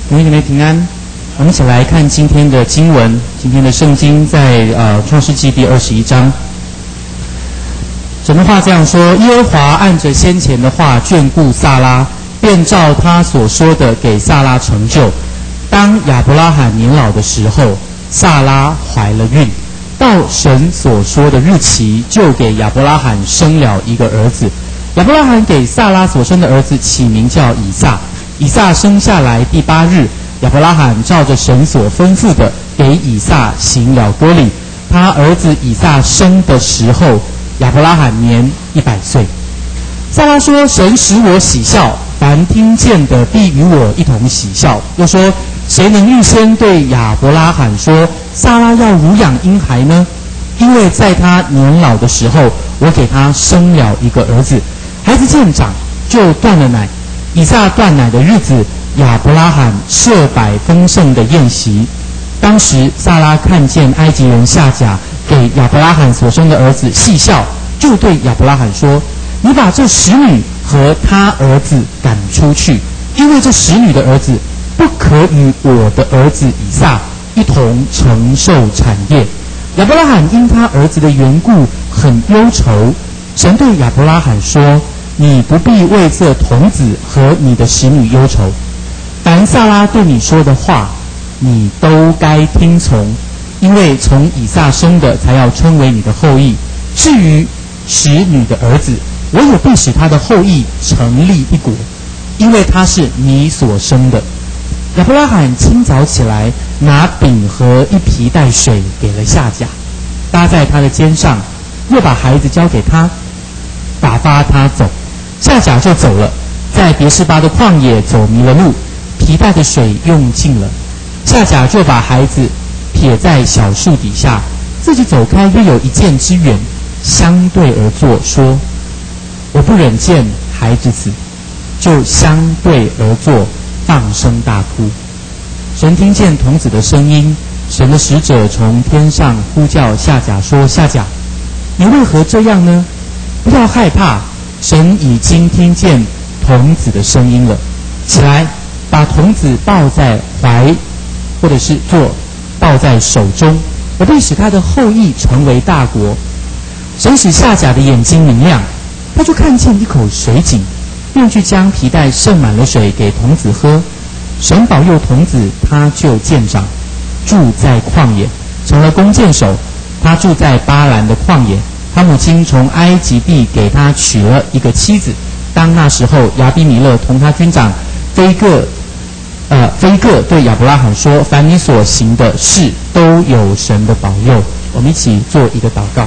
弟兄姐妹平安，我们一起来看今天的经文。今天的圣经在创世纪第21章。神的话这样说：耶和华按着先前的话眷顾撒拉，便照他所说的给撒拉成就。当亚伯拉罕年老的时候，撒拉怀了孕，到神所说的日期，就给亚伯拉罕生了一个儿子。亚伯拉罕给撒拉所生的儿子起名叫以撒。以撒生下来第8日，亚伯拉罕照着神所吩咐的，给以撒行了割礼。他儿子以撒生的时候，亚伯拉罕年100岁。撒拉说：神使我喜笑，凡听见的必与我一同喜笑。又说：谁能预先对亚伯拉罕说，撒拉要乳养婴孩呢？因为在他年老的时候，我给他生了一个儿子。孩子渐长，就断了奶。以撒断奶的日子，亚伯拉罕设摆丰盛的宴席。当时撒拉看见埃及人夏甲给亚伯拉罕所生的儿子戏笑，就对亚伯拉罕说：你把这使女和他儿子赶出去，因为这使女的儿子不可与我的儿子以撒一同承受产业。亚伯拉罕因他儿子的缘故很忧愁。神对亚伯拉罕说：你不必为这童子和你的使女忧愁，凡撒拉对你说的话，你都该听从，因为从以撒生的才要称为你的后裔。至于使女的儿子，我也必使他的后裔成立一国，因为他是你所生的。亚伯拉罕清早起来，拿饼和一皮带水给了夏甲，搭在他的肩上，又把孩子交给他，打发他走。夏甲就走了，在别是巴的旷野走迷了路，皮带的水用尽了。夏甲就把孩子撇在小树底下，自己走开约有1箭之远，相对而坐，说：我不忍见孩子死，就相对而坐，放声大哭。神听见童子的声音，神的使者从天上呼叫夏甲说：夏甲，你为何这样呢？不要害怕，神已经听见童子的声音了。起来，把童子抱在怀，或者是抱在手中，我必使他的后裔成为大国。神使夏甲的眼睛明亮，他就看见一口水井，便去将皮带盛满了水给童子喝。神保佑童子，他就渐长，住在旷野，成了弓箭手。他住在巴兰的旷野。他母亲从埃及地给他娶了一个妻子。当那时候，亚比米勒同他军长非各对亚伯拉罕说：凡你所行的事，都有神的保佑。我们一起做一个祷告。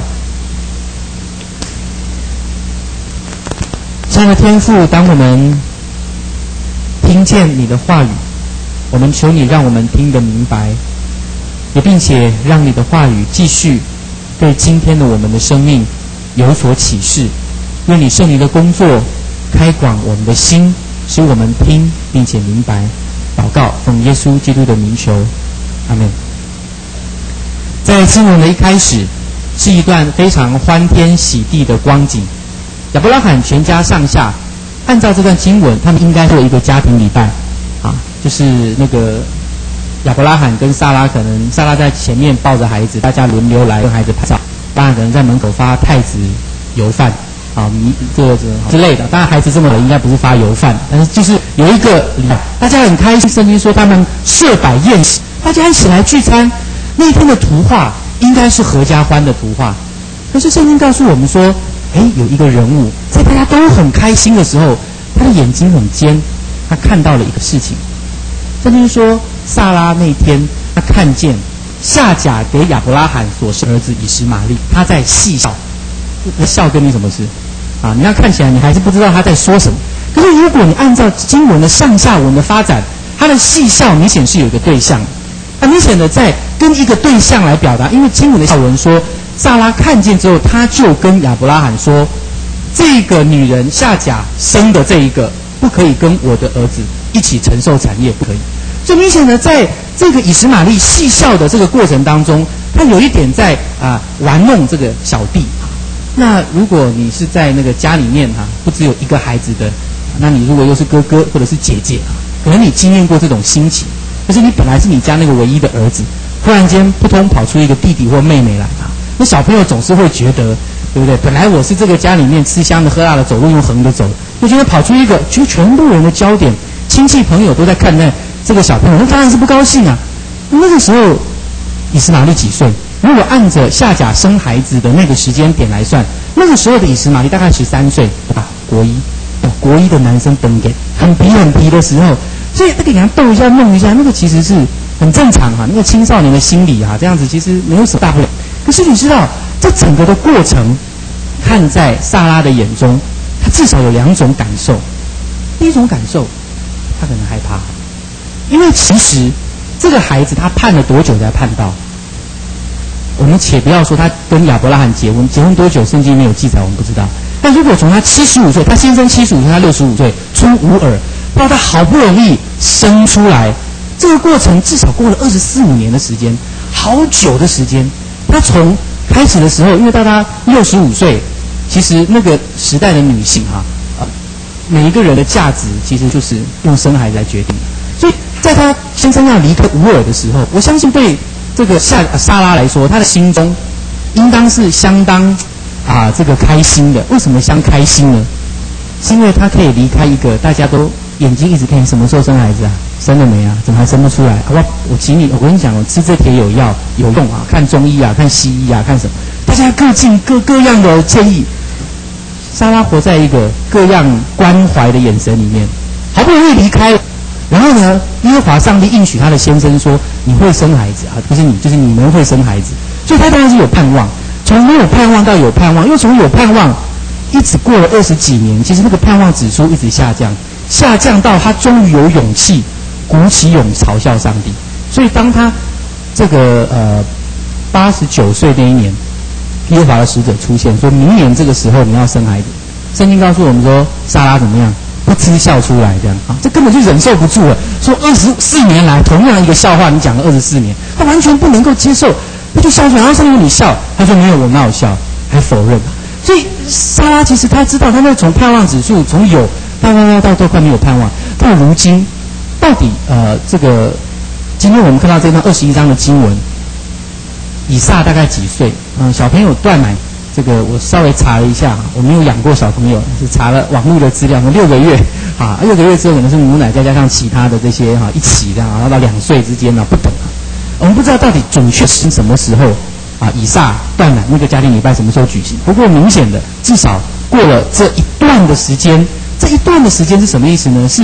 亲爱的天父，当我们听见你的话语，我们求你让我们听得明白，也并且让你的话语继续对今天的我们的生命有所启示。愿你圣灵的工作开广我们的心，使我们听并且明白。祷告奉耶稣基督的名求，阿们。在经文的一开始，是一段非常欢天喜地的光景。亚伯拉罕全家上下按照这段经文，他们应该做一个家庭礼拜啊，就是那个亚伯拉罕跟撒拉，可能撒拉在前面抱着孩子，大家轮流来跟孩子拍照。当然可能在门口发太子油饭啊，这个之类的。当然孩子这么应该不是发油饭，但是就是有一个礼拜，大家很开心。圣经说他们设摆宴席，大家一起来聚餐。那天的图画应该是合家欢的图画，可是圣经告诉我们说，有一个人物在大家都很开心的时候，他的眼睛很尖，他看到了一个事情。圣经说，撒拉那天他看见夏甲给亚伯拉罕所生儿子以实玛利，他在戏笑。笑跟你什么事啊？你要看起来你还是不知道他在说什么。可是如果你按照经文的上下文的发展，他的戏笑明显是有一个对象，他明显的在跟一个对象来表达。因为经文的下文说，撒拉看见之后，他就跟亚伯拉罕说，这个女人夏甲生的这一个不可以跟我的儿子一起承受产业，不可以。所以明显的在这个以实玛利戏笑的这个过程当中，他有一点在玩弄这个小弟。那如果你是在那个家里面不只有一个孩子的，那你如果又是哥哥或者是姐姐可能你经验过这种心情，就是你本来是你家那个唯一的儿子，忽然间扑通跑出一个弟弟或妹妹来啊，那小朋友总是会觉得，对不对？本来我是这个家里面吃香的喝辣的，走路用横的走，就觉得跑出一个，就全部人的焦点，亲戚朋友都在看待这个小朋友，那当然是不高兴啊。那个时候，以实玛利几岁？如果按着夏甲生孩子的那个时间点来算，那个时候的以实玛利大概13岁，对吧？国一的男生登给很皮的时候，所以那个给他逗一下弄一下，那个其实是很正常哈，那个青少年的心理啊，这样子其实没有什么大不了。可是你知道，这整个的过程，看在萨拉的眼中，他至少有2种感受。第一种感受，他可能害怕，因为其实这个孩子他盼了多久才盼到？我们且不要说他跟亚伯拉罕结婚多久，圣经没有记载，我们不知道。但如果从他75岁，他先生75岁，他65岁出吾尔，到他好不容易生出来，这个过程至少过了24、5年的时间，好久的时间。他从开始的时候，因为到他65岁，其实那个时代的女性每一个人的价值其实就是用生孩子来决定的。所以在他先生要离开吾尔的时候，我相信对这个撒拉来说，他的心中应当是相当这个开心的。为什么相开心呢？是因为他可以离开一个大家都眼睛一直看什么时候生孩子啊，生了没啊，怎么还生不出来？我请你，我跟你讲哦，吃这铁有药有用啊，看中医啊，看西医啊，看什么？大家各尽各样的建议。撒拉活在一个各样关怀的眼神里面，好不容易离开了，然后呢，耶和华上帝应许他的先生说：“你会生孩子啊，不是你，就是你们会生孩子。”所以他当然是有盼望，从没有盼望到有盼望，又从有盼望一直过了20几年，其实那个盼望指数一直下降到他终于有勇气鼓起勇嘲笑上帝。所以当他这个89岁那一年，耶和华的使者出现，说明年这个时候你要生孩子。圣经告诉我们说，撒拉怎么样？不知笑出来，这样啊，这根本就忍受不住了。说24年来同样一个笑话，你讲了24年，他完全不能够接受，他就笑出来。然后上帝问你笑，他说没有，我哪有笑？还否认。所以撒拉其实他知道，他那从盼望指数从有到都快没有盼望，到如今到底这个今天我们看到这段21章的经文，以撒大概几岁？小朋友断奶，这个我稍微查了一下，我没有养过小朋友，是查了网络的资料，6个月6个月之后可能是母奶再加上其他的这些一起这样，然后到2岁之间不等我们不知道到底准确是什么时候以撒断奶，那个家庭礼拜什么时候举行？不过明显的，至少过了这一段的时间，这一段的时间是什么意思呢？是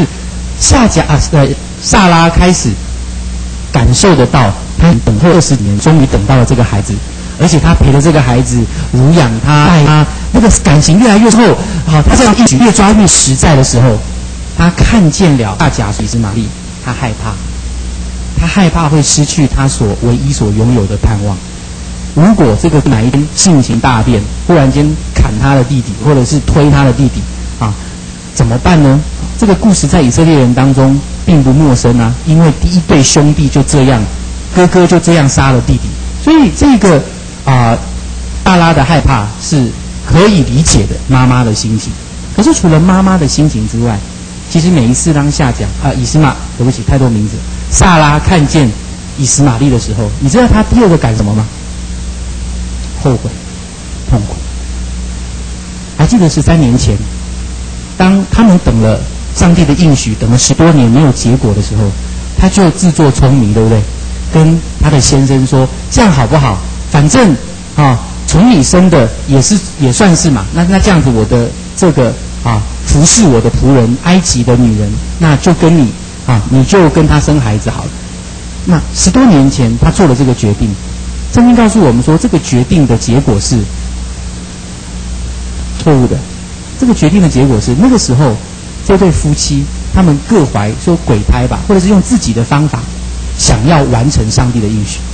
撒拉开始感受得到，他等候20年，终于等到了这个孩子，而且他陪着这个孩子，乳养他，爱他，那个感情越来越厚。他这样一举越抓越实在的时候，他看见了夏甲以实玛利，他害怕会失去他唯一所拥有的盼望。如果这个哪一天性情大变，忽然间砍他的弟弟，或者是推他的弟弟怎么办呢？这个故事在以色列人当中并不陌生啊，因为第一对兄弟就这样，哥哥就这样杀了弟弟，所以这个撒拉的害怕是可以理解的，妈妈的心情。可是除了妈妈的心情之外，其实每一次当对不起，太多名字，撒拉看见以实玛利的时候，你知道他第二个感什么吗？后悔、痛苦。还记得13年前，当他们等了上帝的应许，等了10多年没有结果的时候，他就自作聪明，对不对？跟他的先生说：“这样好不好？反正从你生的也算是嘛。那这样子，我的这个服侍我的仆人埃及的女人，那就跟你你就跟他生孩子好了。”那10多年前他做了这个决定，圣经告诉我们说，这个决定的结果是错误的。这个决定的结果是，那个时候这对夫妻他们各怀说鬼胎吧，或者是用自己的方法想要完成上帝的应许。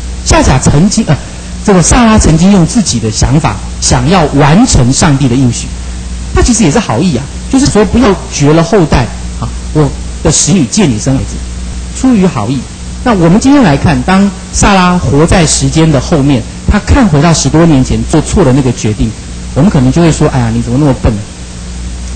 撒拉曾经用自己的想法想要完成上帝的应许，他其实也是好意就是说不要绝了后代我的使女借你生孩子，出于好意。那我们今天来看，当撒拉活在时间的后面，他看回到10多年前做错的那个决定，我们可能就会说：“哎呀，你怎么那么笨？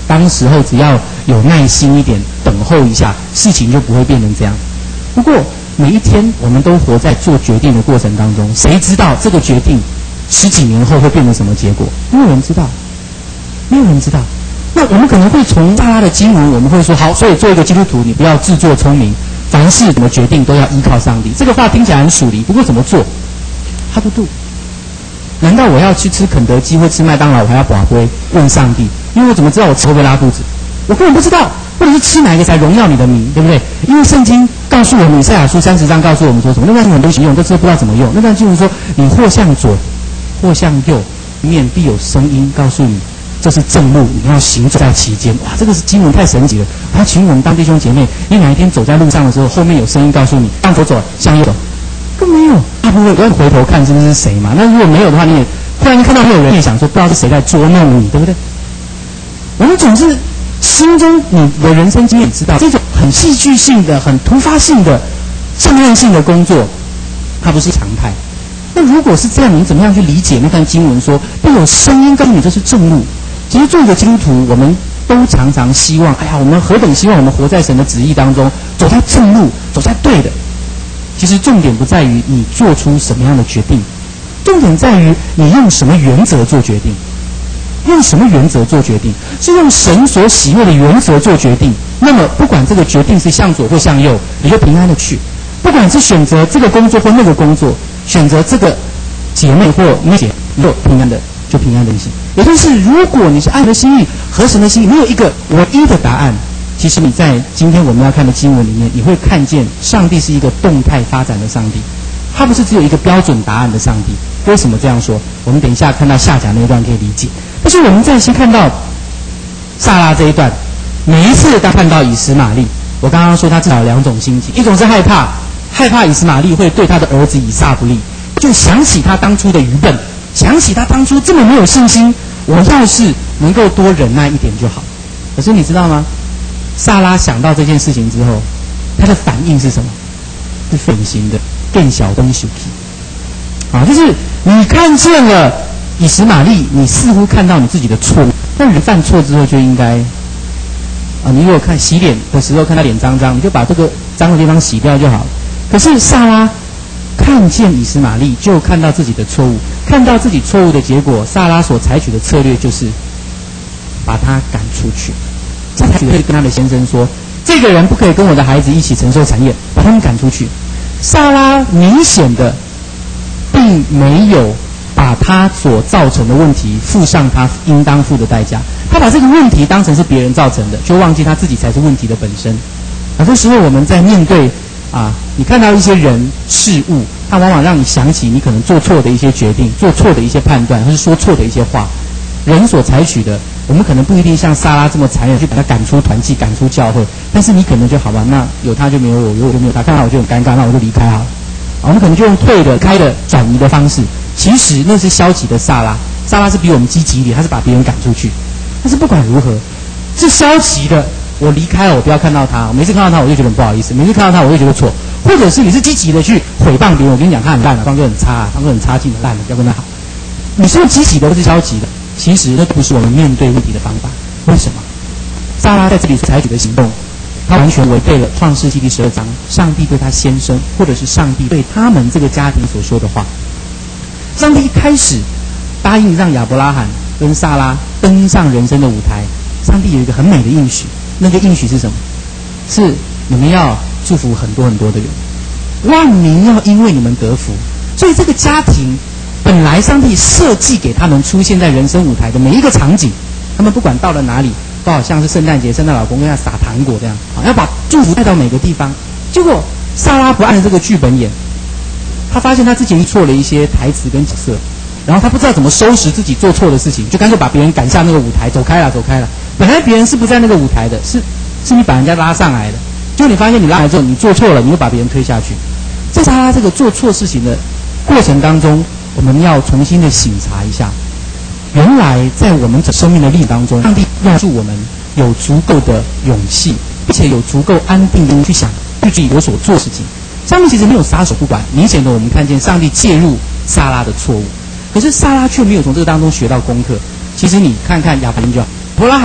当时候只要有耐心一点，等候一下，事情就不会变成这样。不过每一天我们都活在做决定的过程当中，谁知道这个决定10几年后会变成什么结果？没有人知道，没有人知道。那我们可能会从撒拉的经文，我们会说好，所以做一个基督徒，你不要自作聪明，凡事怎么决定都要依靠上帝。这个话听起来很属灵，不过怎么做？哈不度。难道我要去吃肯德基或吃麦当劳，我还要跋杯问上帝？因为我怎么知道我吃会不会拉肚子？我根本不知道。或者是吃哪一个才荣耀你的名，对不对？因为圣经告诉我们，以赛亚书30章告诉我们说什么？那段经文都行用，但是不知道怎么用。那段经文说，你或向左，或向右，面必有声音告诉你，这是正路，你要行走在其间。哇，这个是经文太神奇了！他请我们当弟兄姐妹，你哪一天走在路上的时候，后面有声音告诉你，向左走，向右走，更没有。他不会要回头看这是谁嘛？那如果没有的话，你也忽然看到没有人，你也想说，不知道是谁在捉弄你，对不对？我们总是心中你的人生经验知道，这种很戏剧性的、很突发性的、震撼性的工作，它不是常态。那如果是这样，你怎么样去理解那段经文说，必有声音告诉你这是正路？其实做一个基督徒，我们都常常希望，哎呀，我们何等希望我们活在神的旨意当中，走在正路，走在对的。其实重点不在于你做出什么样的决定，重点在于你用什么原则做决定。用什么原则做决定？是用神所喜悦的原则做决定。那么，不管这个决定是向左或向右，你就平安的去；不管是选择这个工作或那个工作，选择这个姐妹或那姐，你就平安的行。也就是，如果你是按神的心意、合神的心意，没有一个唯一的答案。其实你在今天我们要看的经文里面，你会看见上帝是一个动态发展的上帝，他不是只有一个标准答案的上帝。为什么这样说？我们等一下看到下甲那一段可以理解。但是我们再先看到撒拉这一段，每一次当看到以实玛利，我刚刚说他至少有2种心情，一种是害怕以实玛利会对他的儿子以撒不利，就想起他当初的愚笨，想起他当初这么没有信心，我要是能够多忍耐一点就好。可是你知道吗？撒拉想到这件事情之后，他的反应是什么？是典型的更小灯手气啊，就是你看见了以实玛利，你似乎看到你自己的错误，但人犯错之后就应该你如果看洗脸的时候看到脸脏脏，你就把这个脏的地方洗掉就好了。可是撒拉看见以实玛利，就看到自己的错误，看到自己错误的结果，撒拉所采取的策略就是把他赶出去。他采取的跟他的先生说，这个人不可以跟我的孩子一起承受产业，把他们赶出去。撒拉明显的并没有把他所造成的问题付上他应当付的代价，他把这个问题当成是别人造成的，就忘记他自己才是问题的本身。很多时候我们在面对你看到一些人事物，他往往让你想起你可能做错的一些决定，做错的一些判断，或是说错的一些话。人所采取的，我们可能不一定像撒拉这么残忍去把他赶出团契、赶出教会，但是你可能就好吧，那有他就没有我，有我就没有他，看到我就很尴尬，那我就离开好了。我们可能就用退的、开的、转移的方式，其实那是消极的撒拉。撒拉是比我们积极一点，他是把别人赶出去。但是不管如何，是消极的，我离开了，我不要看到他。我每次看到他，我就觉得很不好意思；每次看到他，我就觉得错。或者是你是积极的去诽谤别人，我跟你讲他很烂了，当哥很差，当哥很差劲的烂了，不要跟他好。你是积极的，或是消极的？其实那不是我们面对问题的方法。为什么？撒拉在这里所采取的行动，他完全违背了创世纪第12章上帝对他先生，或者是上帝对他们这个家庭所说的话。上帝一开始答应让亚伯拉罕跟撒拉登上人生的舞台，上帝有一个很美的应许。那个应许是什么？是你们要祝福很多很多的人，万民要因为你们得福。所以这个家庭本来上帝设计给他们出现在人生舞台的每一个场景，他们不管到了哪里，都好像是圣诞节，圣诞老公公要撒糖果这样，要把祝福带到每个地方。结果撒拉不按这个剧本演，他发现他之前错了一些台词跟角色，然后他不知道怎么收拾自己做错的事情，就干脆把别人赶下那个舞台，走开了，走开了。本来别人是不在那个舞台的，是你把人家拉上来的，结果你发现你拉来之后，你做错了，你又把别人推下去。在撒拉这个做错事情的过程当中，我们要重新的省察一下，原来在我们生命的历程当中，上帝要助我们有足够的勇气，并且有足够安定的去想自己我所做的事情。上帝其实没有撒手不管，明显的我们看见上帝介入撒拉的错误，可是撒拉却没有从这个当中学到功课。其实你看看亚伯兰就好，亚伯拉罕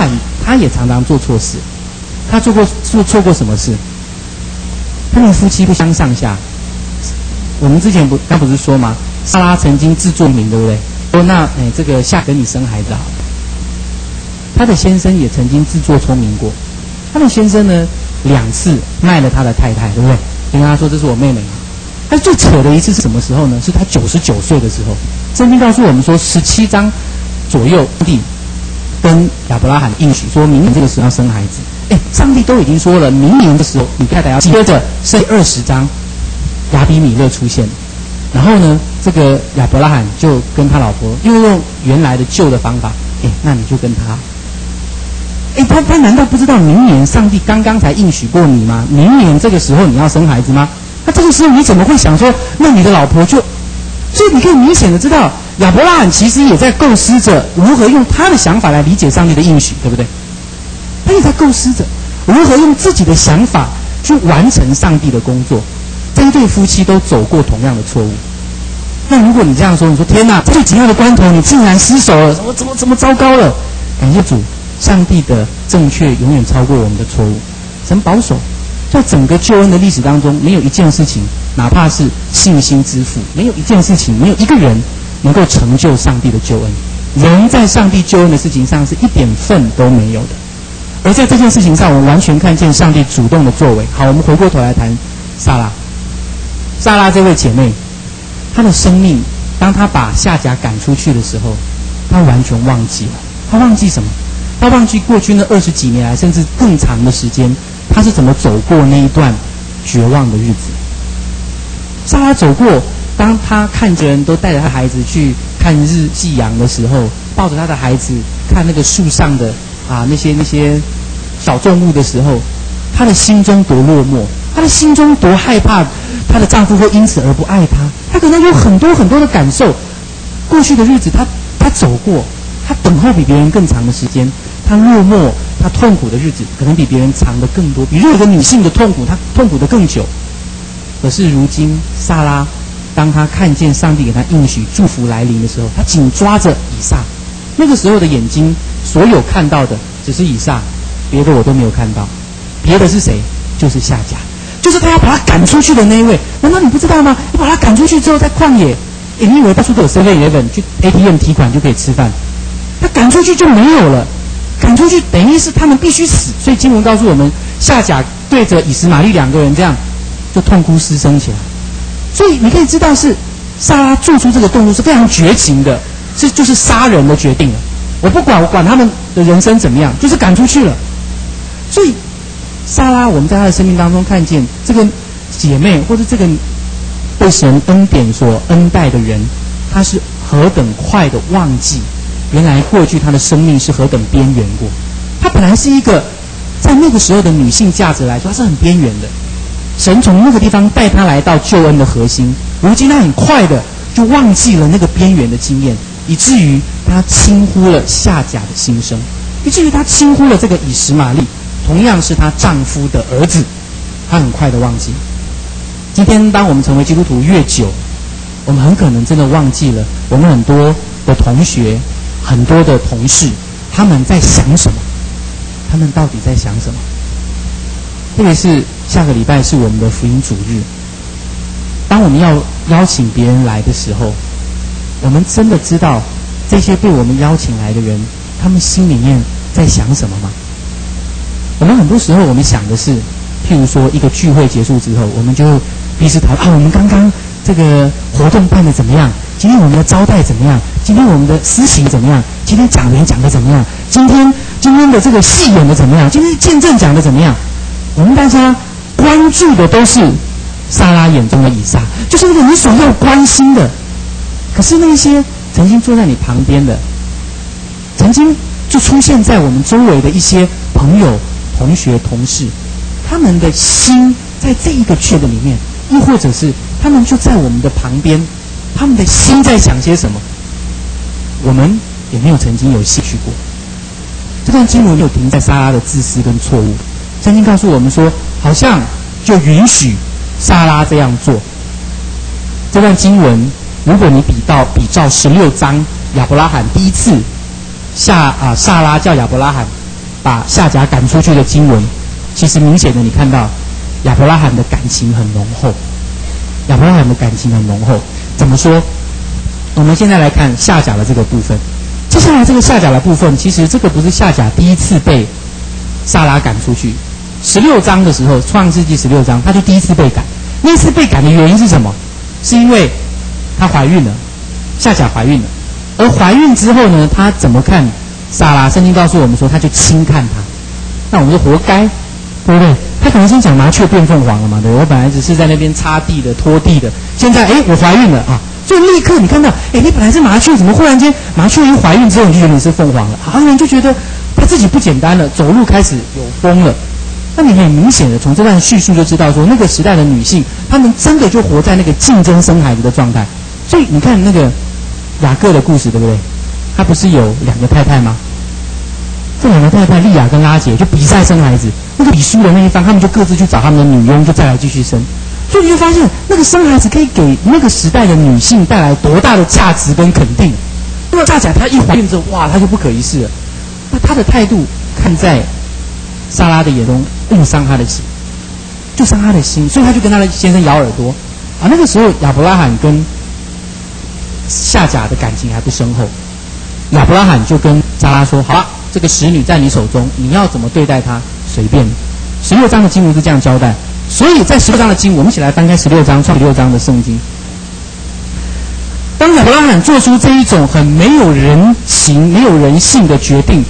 他也常常做错事。他做错过什么事？他们夫妻不相上下。我们之前刚不是说吗？撒拉曾经自作名，对不对？说那这个夏跟你生孩子好了。他的先生也曾经自作聪明过。他的先生呢2次卖了他的太太，对不对？跟他说这是我妹妹。他最扯的一次是什么时候呢？是他99岁的时候。圣经告诉我们说，17章左右，上帝跟亚伯拉罕应许说，明年这个时候要生孩子。上帝都已经说了，明年的时候你太太要接着剩20章，亚比米勒出现。然后呢，这个亚伯拉罕就跟他老婆又用原来的旧的方法，那你就跟他。他难道不知道明年上帝刚刚才应许过你吗？明年这个时候你要生孩子吗？那这个时候你怎么会想说，那你的老婆就？所以你可以明显的知道，亚伯拉罕其实也在构思着如何用他的想法来理解上帝的应许，对不对？他也在构思着如何用自己的想法去完成上帝的工作。这一对夫妻都走过同样的错误。那如果你这样说，你说天哪，在最紧要的关头你竟然失手了，怎么糟糕了？感谢主，上帝的正确永远超过我们的错误。神保守，在整个救恩的历史当中，没有一件事情，哪怕是信心之父，没有一件事情，没有一个人能够成就上帝的救恩。人在上帝救恩的事情上是一点份都没有的。而在这件事情上，我们完全看见上帝主动的作为。好，我们回过头来谈撒拉。撒拉这位姐妹，她的生命，当她把夏甲赶出去的时候，她完全忘记了。她忘记什么？她忘记过去那20几年来，甚至更长的时间，她是怎么走过那一段绝望的日子。撒拉走过，当她看着人都带着她孩子去看夕阳的时候，抱着她的孩子看那个树上的那些小动物的时候，她的心中多落寞，她的心中多害怕她的丈夫会因此而不爱她。她可能有很多很多的感受。过去的日子她走过，她等候比别人更长的时间，她落寞，她痛苦的日子可能比别人长得更多，比任何一个女性的痛苦她痛苦得更久。可是如今撒拉，当她看见上帝给她应许祝福来临的时候，她紧抓着以撒。那个时候的眼睛所有看到的只是以撒，别的我都没有看到。别的是谁？就是夏甲，就是他要把他赶出去的那一位。难道你不知道吗？你把他赶出去之后，在旷野，你以为到处都有 7-Eleven 去 ATM 提款就可以吃饭？他赶出去就没有了，赶出去等于是他们必须死。所以经文告诉我们，夏甲对着以实玛利2个人这样就痛哭失声起来。所以你可以知道，是撒拉做出这个动作是非常绝情的，就是杀人的决定了。我不管他们的人生怎么样，就是赶出去了。所以撒拉，我们在她的生命当中看见这个姐妹，或者这个被神恩典所恩待的人，她是何等快的忘记原来过去她的生命是何等边缘过。她本来是一个在那个时候的女性价值来说，她是很边缘的。神从那个地方带她来到救恩的核心，如今她很快的就忘记了那个边缘的经验，以至于她轻忽了夏甲的心声，以至于她轻忽了这个以实玛利，同样是她丈夫的儿子，她很快的忘记。今天当我们成为基督徒越久，我们很可能真的忘记了我们很多的同学、很多的同事，他们在想什么，他们到底在想什么。特别是下个礼拜是我们的福音主日，当我们要邀请别人来的时候，我们真的知道这些被我们邀请来的人，他们心里面在想什么吗？我们很多时候我们想的是，譬如说一个聚会结束之后，我们就彼此讨论我们刚刚这个活动办得怎么样？今天我们的招待怎么样？今天我们的司行怎么样？今天讲员讲得怎么样？今天的这个戏演得怎么样？今天见证讲得怎么样？我们大家关注的都是撒拉眼中的以撒，就是那个你所要关心的。可是那些曾经坐在你旁边的，曾经就出现在我们周围的一些朋友、同学、同事，他们的心在这一个圈子里面，又或者是他们就在我们的旁边，他们的心在想些什么，我们也没有曾经有兴趣过。这段经文没有停在撒拉的自私跟错误，圣经告诉我们说，好像就允许撒拉这样做。这段经文，如果你比照16章亚伯拉罕第一次撒拉叫亚伯拉罕把夏甲赶出去的经文，其实明显的你看到亚伯拉罕的感情很浓厚，亚伯拉罕的感情很浓厚。怎么说？我们现在来看夏甲的这个部分。接下来这个夏甲的部分，其实这个不是夏甲第一次被撒拉赶出去。16章的时候，创世纪16章，他就第一次被赶。那次被赶的原因是什么？是因为她怀孕了，夏甲怀孕了。而怀孕之后呢，她怎么看撒拉？圣经告诉我们说，她就轻看她。那我们说活该，对不对？她可能先讲麻雀变凤凰了嘛，对不对？我本来只是在那边擦地的、拖地的，现在我怀孕了啊！所以立刻你看到，你本来是麻雀，怎么忽然间麻雀一怀孕之后，你就觉得你是凤凰了？好像就觉得她自己不简单了，走路开始有风了。那你很明显的从这段叙述就知道说，那个时代的女性，她们真的就活在那个竞争生孩子的状态。所以你看那个雅各的故事，对不对？他不是有2个太太吗？这2个太太利亚跟拉结就比赛生孩子，那个比输的那一方，他们就各自去找他们的女佣，就再来继续生。所以你就发现，那个生孩子可以给那个时代的女性带来多大的价值跟肯定。那么夏甲她一怀孕之后，哇，她就不可一世了。那她的态度看在撒拉的眼中，误伤她的心，就伤她的心，所以她就跟她的先生咬耳朵。啊，那个时候亚伯拉罕跟夏甲的感情还不深厚，亚伯拉罕就跟撒拉说：“好了，这个使女在你手中，你要怎么对待她，随便。”16章的经文是这样交代。所以在16章的经文，我们一起来翻开16章，创16章的圣经。当亚伯拉罕做出这一种很没有人情、没有人性的决定，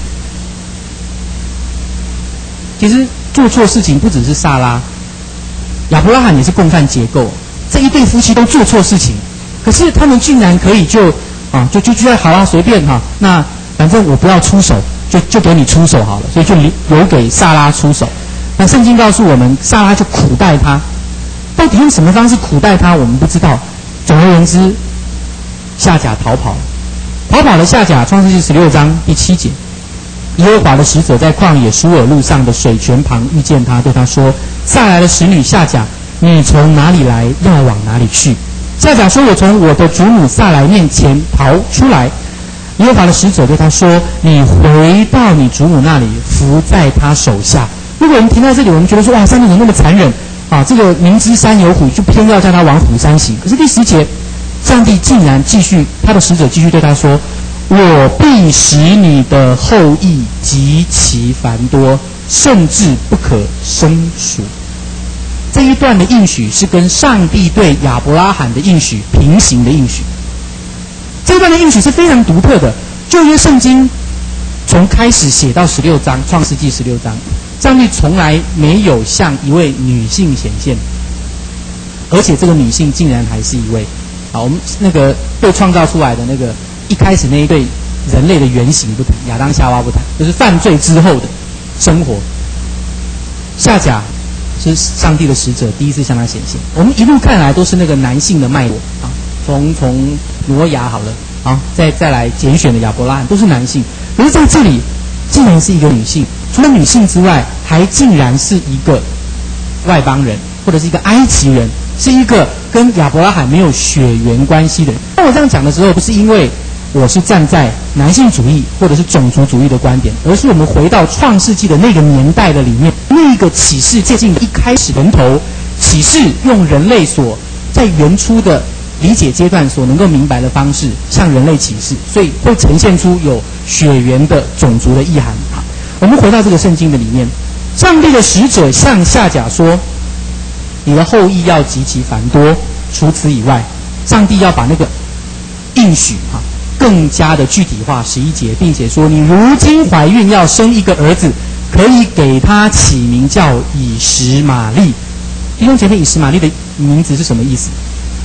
其实做错事情不只是撒拉，亚伯拉罕也是共犯结构。这一对夫妻都做错事情，可是他们竟然可以就觉得好啊，随便哈，那反正我不要出手，就给你出手好了，所以就留给撒拉出手。那圣经告诉我们，撒拉就苦待他，到底用什么方式苦待他，我们不知道。总而言之，夏甲逃跑了。夏甲，创世纪16章第7节，耶和华的使者在旷野舒尔路上的水泉旁遇见他，对他说：“撒来的使女夏甲，你从哪里来，要往哪里去？”夏甲说：“我从我的主母撒来面前逃出来。”耶和华的使者对他说：“你回到你主母那里，伏在他手下。”如果我们停在这里，我们觉得说，哇，上帝怎么那么残忍啊！这个明知山有虎，就偏要叫他往虎山行。可是第10节，上帝竟然他的使者继续对他说：“我必使你的后裔极其繁多，甚至不可胜数。”这一段的应许是跟上帝对亚伯拉罕的应许平行的应许。这一段的应许是非常独特的。旧约圣经从开始写到16章，创世纪16章。上帝从来没有向一位女性显现，而且这个女性竟然还是一位我们那个被创造出来的那个一开始那一对人类的原型不谈，亚当夏娃不谈，就是犯罪之后的生活。夏甲是上帝的使者第一次向他显现。我们一路看来都是那个男性的脉络从挪亚好了再来拣选的亚伯拉罕都是男性，可是在这里竟然是一个女性。除了女性之外，还竟然是一个外邦人，或者是一个埃及人，是一个跟亚伯拉罕没有血缘关系的人。当我这样讲的时候，不是因为我是站在男性主义或者是种族主义的观点，而是我们回到创世纪的那个年代的里面，那个启示接近一开始源头，启示用人类所在原初的理解阶段所能够明白的方式向人类启示，所以会呈现出有血缘的种族的意涵。我们回到这个圣经的里面，上帝的使者向夏甲说：“你的后裔要极其繁多。”除此以外，上帝要把那个应许更加的具体化，11节，并且说：“你如今怀孕要生一个儿子，可以给他起名叫以实玛利。”弟兄姐妹，以实玛利的名字是什么意思？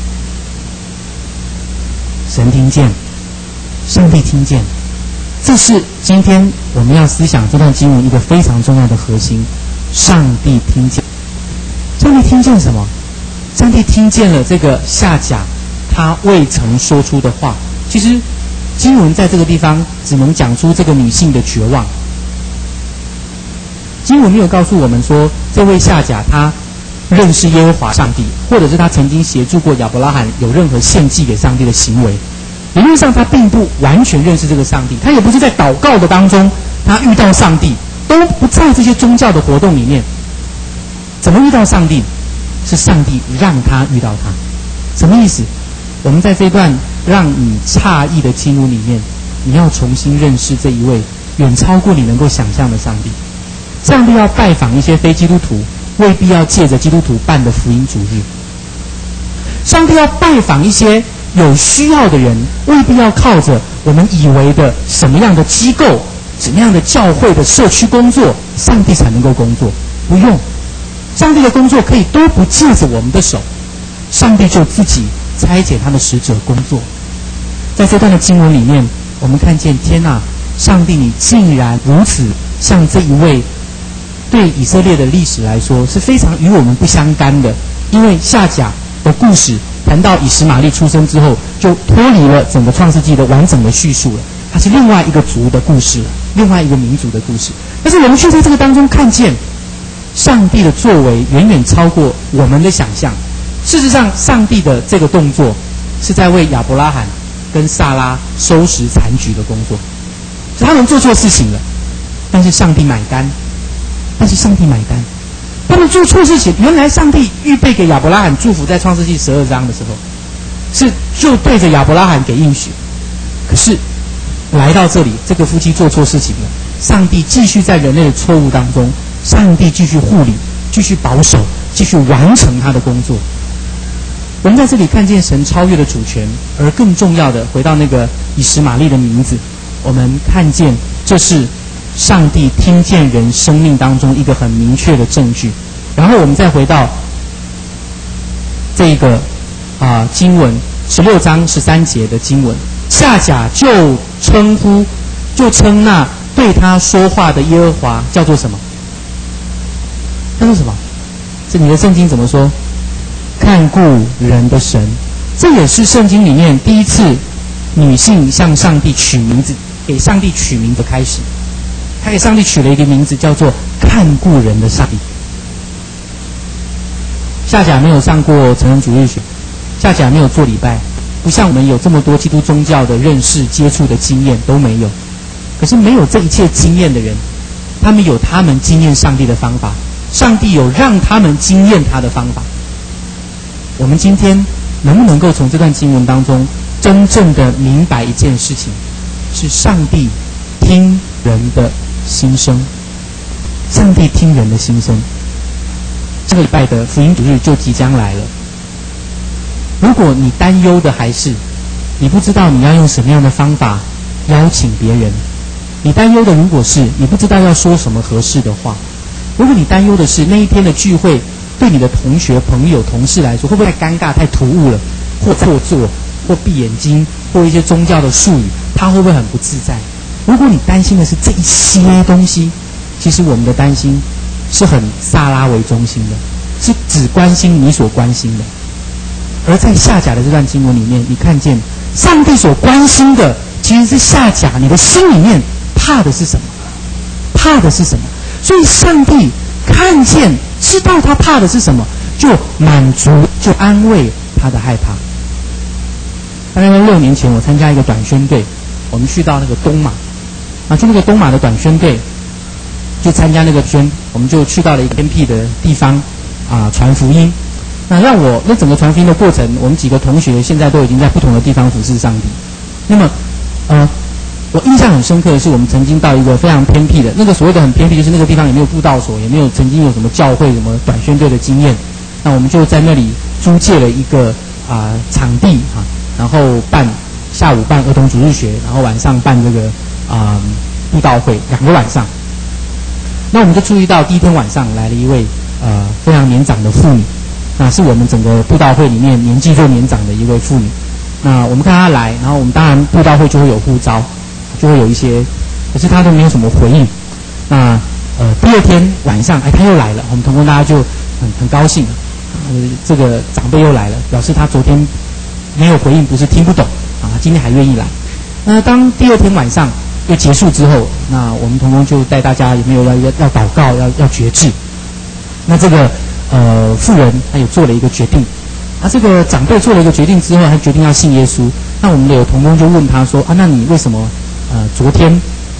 神听见，上帝听见。这是今天我们要思想这段经文一个非常重要的核心。上帝听见，上帝听见什么？上帝听见了这个夏甲他未曾说出的话。其实经文在这个地方只能讲出这个女性的绝望。经文没有告诉我们说这位夏甲他认识耶和华上帝，或者是他曾经协助过亚伯拉罕有任何献祭给上帝的行为。理论上他并不完全认识这个上帝，他也不是在祷告的当中他遇到上帝， 都不在这些宗教的活动里面，怎么遇到上帝？是上帝让他遇到他。什么意思？我们在这段让你诧异的经文里面，你要重新认识这一位远超过你能够想象的上帝。上帝要拜访一些非基督徒，未必要借着基督徒办的福音主日。上帝要拜访一些有需要的人，未必要靠着我们以为的什么样的机构、什么样的教会的社区工作，上帝才能够工作。不用，上帝的工作可以都不借着我们的手，上帝就自己差遣他的使者工作。在这段的经文里面，我们看见天哪，上帝你竟然如此像这一位对以色列的历史来说是非常与我们不相干的，因为夏甲的故事谈到以实玛利出生之后，就脱离了整个创世纪的完整的叙述了，它是另外一个族的故事了，另外一个民族的故事。但是我们却在这个当中看见上帝的作为远远超过我们的想象。事实上，上帝的这个动作是在为亚伯拉罕跟撒拉收拾残局的工作，所以他们做错事情了，但是上帝买单，他们做错事情，原来上帝预备给亚伯拉罕祝福，在创世纪12章的时候，是就对着亚伯拉罕给应许。可是来到这里，这个夫妻做错事情了，上帝继续在人类的错误当中，上帝继续护理，继续保守，继续完成他的工作。我们在这里看见神超越的主权，而更重要的，回到那个以实玛利的名字，我们看见这是上帝听见人生命当中一个很明确的证据。然后我们再回到这个经文16章13节的经文，夏甲就称那对他说话的耶和华叫做什么？叫做什么？这你的圣经怎么说？看顾人的神。这也是圣经里面第一次女性向上帝取名字，给上帝取名的开始。他给上帝取了一个名字，叫做看顾人的上帝。夏甲没有上过成人主日学，夏甲没有做礼拜，不像我们有这么多基督宗教的认识接触的经验，都没有。可是没有这一切经验的人，他们有他们经验上帝的方法，上帝有让他们经验他的方法。我们今天能不能够从这段经文当中真正的明白一件事情，是上帝听人的心声，上帝听人的心声。这个礼拜的福音主日就即将来了，如果你担忧的还是你不知道你要用什么样的方法邀请别人，你担忧的如果是你不知道要说什么合适的话，如果你担忧的是那一天的聚会对你的同学、朋友、同事来说会不会太尴尬、太突兀了，或做作，或闭眼睛，或一些宗教的术语，他会不会很不自在？如果你担心的是这一些东西，其实我们的担心是很撒拉为中心的，是只关心你所关心的。而在夏甲的这段经文里面，你看见上帝所关心的其实是夏甲你的心里面怕的是什么，怕的是什么。所以上帝看见知道他怕的是什么，就满足，就安慰他的害怕。大概在6年前，我参加一个短宣队，我们去到那个东马，去那个东马的短宣队，就参加那个宣，我们就去到了一个偏僻的地方传福音。那整个传福音的过程，我们几个同学现在都已经在不同的地方服侍上帝。那么我印象很深刻的是，我们曾经到一个非常偏僻的，那个所谓的很偏僻，就是那个地方也没有布道所，也没有曾经有什么教会、什么短宣队的经验。那我们就在那里租借了一个场地然后下午办儿童主日学，然后晚上办这个布道会，2个晚上。那我们就注意到第一天晚上来了一位非常年长的妇女，那是我们整个布道会里面年纪最年长的一位妇女。那我们看她来，然后我们当然布道会就会有呼召，就会有一些，可是她都没有什么回应。那第2天晚上，她又来了，我们同工大家就很高兴，这个长辈又来了，表示他昨天没有回应，不是听不懂今天还愿意来。那当第2天晚上又结束之后，那我们同工就带大家有没有要祷告，要决志。那这个妇人她有做了一个决定，这个长辈做了一个决定之后，他决定要信耶稣。那我们的有同工就问他说那你为什么昨天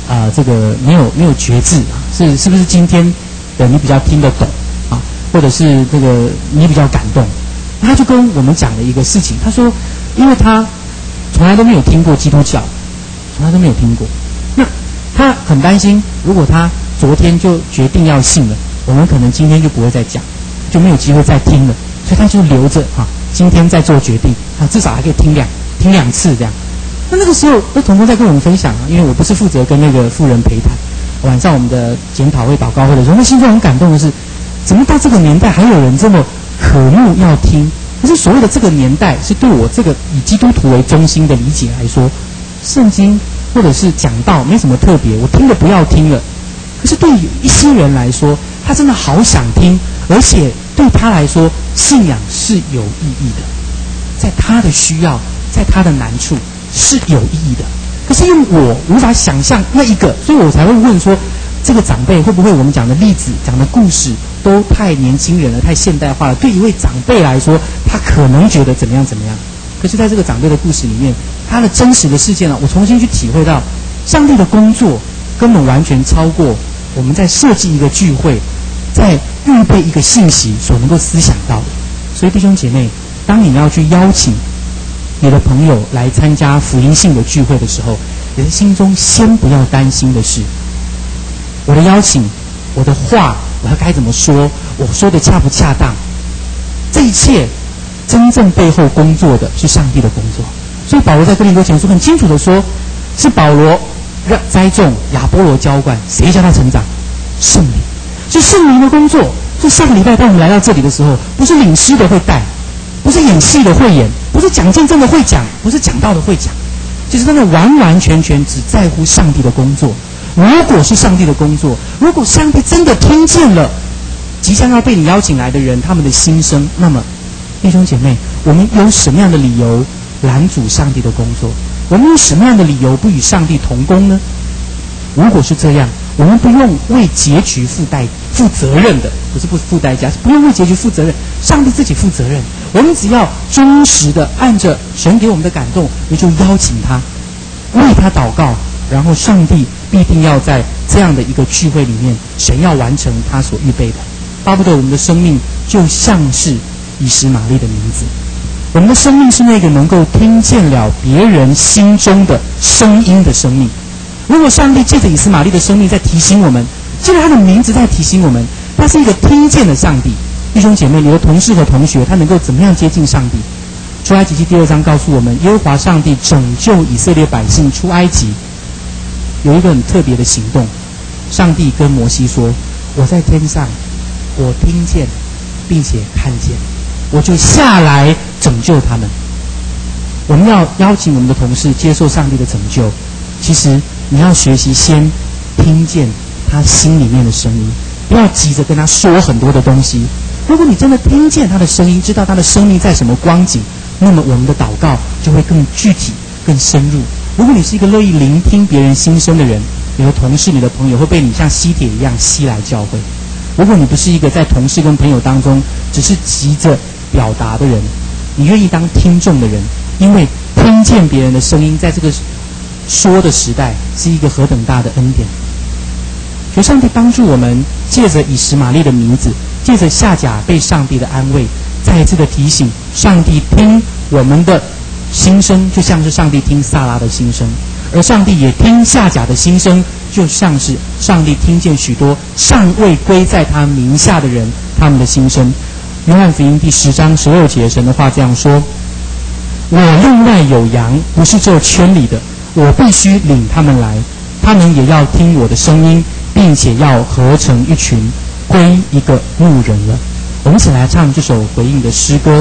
这个没有觉知啊，是不是今天的你比较听得懂啊，或者是这个你比较感动？他就跟我们讲了一个事情，他说，因为他从来都没有听过基督教，从来都没有听过，那他很担心，如果他昨天就决定要信了，我们可能今天就不会再讲，就没有机会再听了，所以他就留着啊，今天再做决定啊，至少还可以听两次这样。那个时候，那童工在跟我们分享啊，因为我不是负责跟那个妇人陪谈，晚上我们的检讨会、祷告会的时候，那心中很感动的是，怎么到这个年代还有人这么渴慕要听？可是所谓的这个年代，是对我这个以基督徒为中心的理解来说，圣经或者是讲道没什么特别，我听了不要听了。可是对于一些人来说，他真的好想听，而且对他来说，信仰是有意义的，在他的需要，在他的难处是有意义的。可是因为我无法想象那一个，所以我才会问说，这个长辈会不会我们讲的例子、讲的故事都太年轻人了、太现代化了？对一位长辈来说，他可能觉得怎么样怎么样。可是在这个长辈的故事里面，他的真实的事件呢，我重新去体会到，上帝的工作根本完全超过我们在设计一个聚会、在预备一个信息所能够思想到的。所以弟兄姐妹，当你要去邀请你的朋友来参加福音性的聚会的时候，你的心中先不要担心的是，我的邀请，我的话，我要该怎么说，我说的恰不恰当？这一切真正背后工作的是上帝的工作。所以保罗在哥林多前书很清楚的说，是保罗栽种，亚波罗浇灌，谁叫他成长？圣灵，是圣灵的工作。所以下个礼拜当我们来到这里的时候，不是领诗的会带，不是演戏的会演，不是讲见证的会讲，不是讲道的会讲，就是真的完完全全只在乎上帝的工作。如果是上帝的工作，如果上帝真的听见了即将要被你邀请来的人他们的心声，那么弟兄姐妹，我们有什么样的理由拦阻上帝的工作？我们有什么样的理由不与上帝同工呢？如果是这样，我们不用为结局负责任的，不是不付代价，是不用为结局负责任，上帝自己负责任。我们只要忠实的按着神给我们的感动，也就邀请他，为他祷告，然后上帝必定要在这样的一个聚会里面，神要完成他所预备的。巴不得我们的生命就像是以实玛利的名字，我们的生命是那个能够听见了别人心中的声音的生命。如果上帝借着以实玛利的生命在提醒我们，借着他的名字在提醒我们，他是一个听见的上帝。弟兄姐妹，你的同事和同学他能够怎么样接近上帝？出埃及记第2章告诉我们，耶和华上帝拯救以色列百姓出埃及，有一个很特别的行动。上帝跟摩西说，我在天上，我听见并且看见，我就下来拯救他们。我们要邀请我们的同事接受上帝的拯救，其实你要学习先听见他心里面的声音，不要急着跟他说很多的东西。如果你真的听见他的声音，知道他的生命在什么光景，那么我们的祷告就会更具体、更深入。如果你是一个乐意聆听别人心声的人，你的同事、你的朋友会被你像吸铁一样吸来教会。如果你不是一个在同事跟朋友当中只是急着表达的人，你愿意当听众的人，因为听见别人的声音，在这个说的时代是一个何等大的恩典。求上帝帮助我们，借着以实玛利的名字，借着夏甲被上帝的安慰，再一次的提醒上帝听我们的心声，就像是上帝听撒拉的心声，而上帝也听夏甲的心声，就像是上帝听见许多尚未归在他名下的人他们的心声。约翰福音第10章16节，神的话这样说，我另外有羊，不是这圈里的，我必须领他们来，他们也要听我的声音，并且要合成一群，归一个牧人了。我们一起来唱这首回应的诗歌。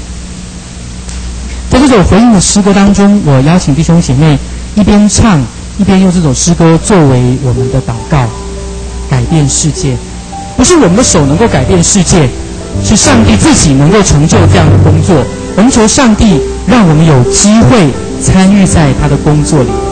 在这首回应的诗歌当中，我邀请弟兄姐妹一边唱，一边用这首诗歌作为我们的祷告。改变世界，不是我们的手能够改变世界，是上帝自己能够成就这样的工作。我们求上帝让我们有机会参与在他的工作里。